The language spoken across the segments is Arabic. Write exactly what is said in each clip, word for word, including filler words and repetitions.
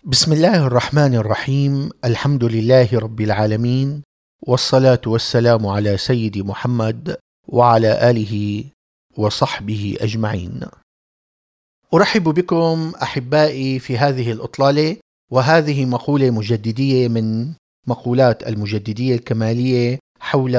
بسم الله الرحمن الرحيم. الحمد لله رب العالمين، والصلاة والسلام على سيد محمد وعلى آله وصحبه أجمعين. أرحب بكم أحبائي في هذه الإطلالة، وهذه مقولة مجددية من مقولات المجددية الكمالية حول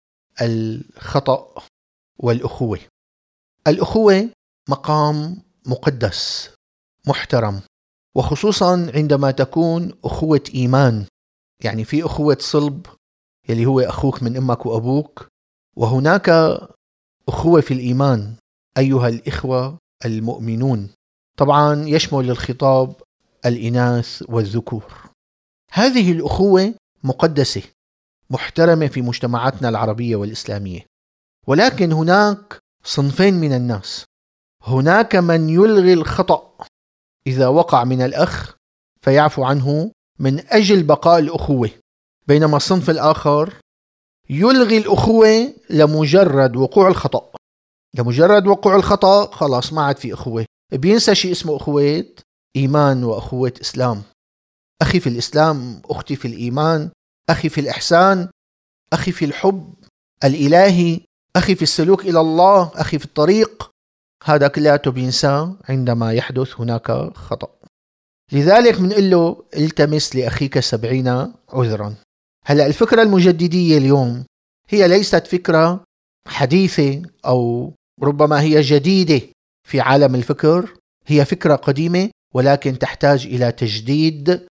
الخطأ والأخوة. الأخوة مقام مقدس محترم، وخصوصا عندما تكون أخوة إيمان، يعني في أخوة صلب يلي هو أخوك من أمك وأبوك، وهناك أخوة في الإيمان أيها الإخوة المؤمنون. طبعا يشمل الخطاب الإناث والذكور. هذه الأخوة مقدسة محترمة في مجتمعاتنا العربية والإسلامية، ولكن هناك صنفين من الناس. هناك من يلغي الخطأ إذا وقع من الأخ فيعفو عنه من أجل بقاء الأخوة، بينما الصنف الآخر يلغي الأخوة لمجرد وقوع الخطأ. لمجرد وقوع الخطأ خلاص ما عاد في أخوة، بينسى شيء اسمه أخوة إيمان وأخوة إسلام. أخي في الإسلام، أختي في الإيمان، أخي في الإحسان، أخي في الحب الإلهي، أخي في السلوك إلى الله، أخي في الطريق، هذا كله بينسى عندما يحدث هناك خطأ. لذلك منقول له التمس لأخيك سبعين عذرا. هلأ الفكرة المجددية اليوم هي ليست فكرة حديثة أو ربما هي جديدة في عالم الفكر، هي فكرة قديمة ولكن تحتاج إلى تجديد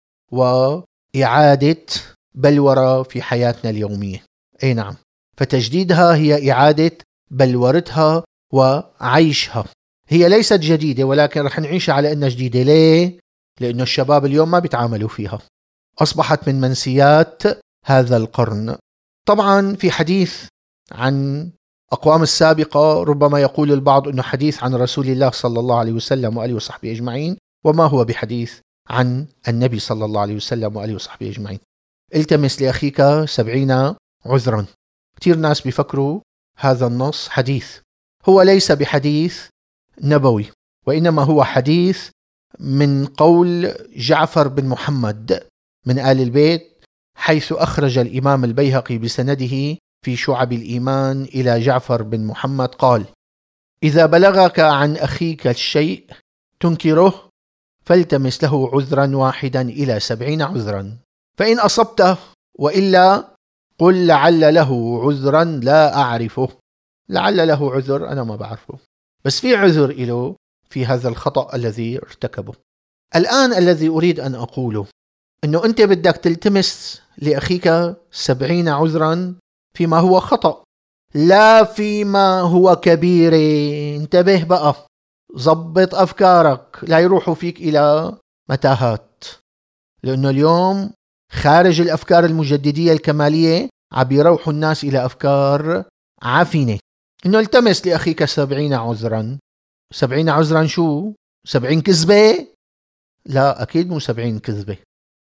وإعادة بلورة في حياتنا اليومية. أي نعم، فتجديدها هي إعادة بلورتها وعيشها. هي ليست جديدة ولكن رح نعيشها على أنها جديدة. ليه؟ لأنه الشباب اليوم ما بيتعاملوا فيها، أصبحت من منسيات هذا القرن. طبعا في حديث عن أقوام السابقة ربما يقول البعض أنه حديث عن رسول الله صلى الله عليه وسلم وآله وصحبه أجمعين، وما هو بحديث عن النبي صلى الله عليه وسلم وآله وصحبه أجمعين. التمس لأخيك سبعين عذرا. كتير ناس بيفكروا هذا النص حديث، هو ليس بحديث نبوي، وإنما هو حديث من قول جعفر بن محمد من آل البيت، حيث أخرج الإمام البيهقي بسنده في شعب الإيمان إلى جعفر بن محمد قال: إذا بلغك عن أخيك الشيء تنكره فالتمس له عذرا واحدا إلى سبعين عذرا، فإن أصبته وإلا قل لعل له عذرا لا أعرفه. لعل له عذر أنا ما بعرفه، بس في عذر له في هذا الخطأ الذي ارتكبه. الآن الذي أريد أن أقوله أنه أنت بدك تلتمس لأخيك سبعين عذرا فيما هو خطأ، لا فيما هو كبير. انتبه بقى، ضبط أفكارك لا يروحوا فيك إلى متاهات، لأنه اليوم خارج الأفكار المجددية الكمالية عم يروحوا الناس إلى أفكار عفنة. إنه التمس لأخيك سبعين عذرا. سبعين عذرا شو؟ سبعين كذبة؟ لا، أكيد مو سبعين كذبة.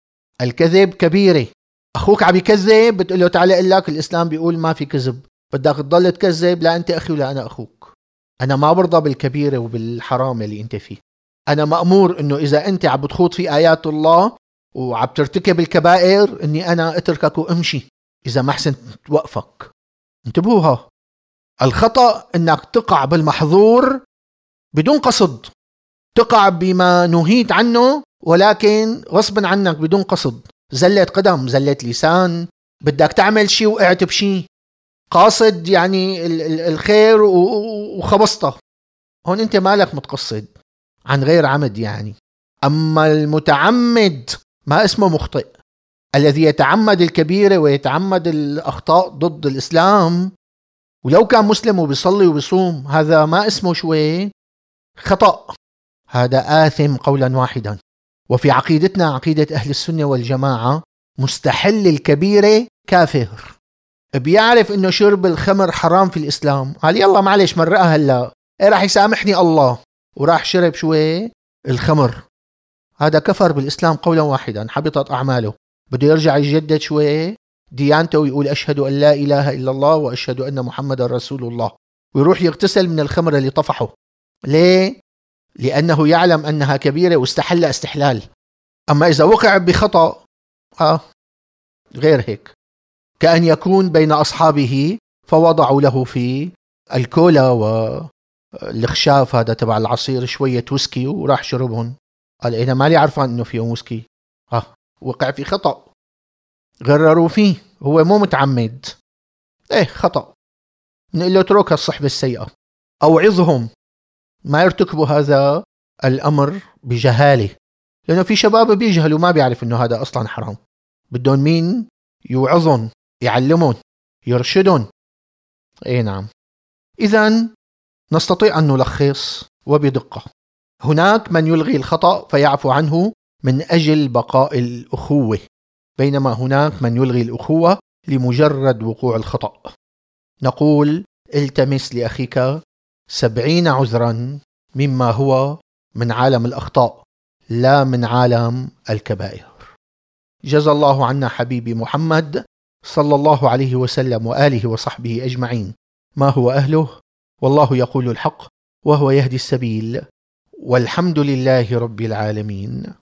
الكذب كبيرة. أخوك عم يكذب بتقول له تعالى أقول لك الإسلام بيقول ما في كذب، بدك تضل تكذب؟ لا، أنت أخي ولا أنا أخوك. أنا ما برضى بالكبيرة وبالحرام اللي أنت فيه. أنا مأمور إنه إذا أنت عم بتخوض في آيات الله وعم ترتكب الكبائر إني أنا أتركك وأمشي إذا ما حسنت توقفك. انتبهوها، الخطأ إنك تقع بالمحظور بدون قصد، تقع بما نهيت عنه ولكن غصبا عنك بدون قصد. زلت قدم، زلت لسان، بدك تعمل شيء وقعت بشيء قاصد، يعني الخير وخبصته. هون أنت مالك متقصد عن غير عمد يعني. أما المتعمد ما اسمه مخطئ. الذي يتعمد الكبيرة ويتعمد الأخطاء ضد الإسلام ولو كان مسلم وبيصلي وبيصوم، هذا ما اسمه شوي خطأ، هذا آثم قولا واحدا. وفي عقيدتنا عقيدة أهل السنة والجماعة مستحل الكبيرة كافر. بيعرف إنه شرب الخمر حرام في الإسلام، قال يلا معلش مرقها هلا، إيه راح يسامحني الله، وراح شرب شوي الخمر، هذا كفر بالإسلام قولا واحدا، حبطت أعماله. بده يرجع يجدد شوي ديانته ويقول أشهد أن لا إله إلا الله وأشهد أن محمد رسول الله، ويروح يغتسل من الخمر اللي طفحه. ليه؟ لأنه يعلم أنها كبيرة واستحل استحلال. أما إذا وقع بخطأ آه غير هيك، كأن يكون بين أصحابه فوضعوا له في الكولا والخشاف هذا تبع العصير شوية ويسكي وراح شربهم، قال أنا مالي عرفان إنه فيه ويسكي. آه وقع في خطأ، غرروا فيه، هو مو متعمد، إيه خطأ، نقول له اترك الصحبة السيئة أو عظهم ما يرتكبوا هذا الأمر بجهالة، لأنه في شباب بيجهلوا ما بيعرف إنه هذا أصلا حرام، بدون مين يوعظون يعلمون يرشدون. إيه نعم. إذن نستطيع أن نلخص وبدقة، هناك من يلغي الخطأ فيعفو عنه من أجل بقاء الأخوة، بينما هناك من يلغي الأخوة لمجرد وقوع الخطأ. نقول التمس لأخيك سبعين عذرا مما هو من عالم الأخطاء لا من عالم الكبائر. جزى الله عنا حبيبي محمد صلى الله عليه وسلم وآله وصحبه أجمعين ما هو أهله، والله يقول الحق وهو يهدي السبيل، والحمد لله رب العالمين.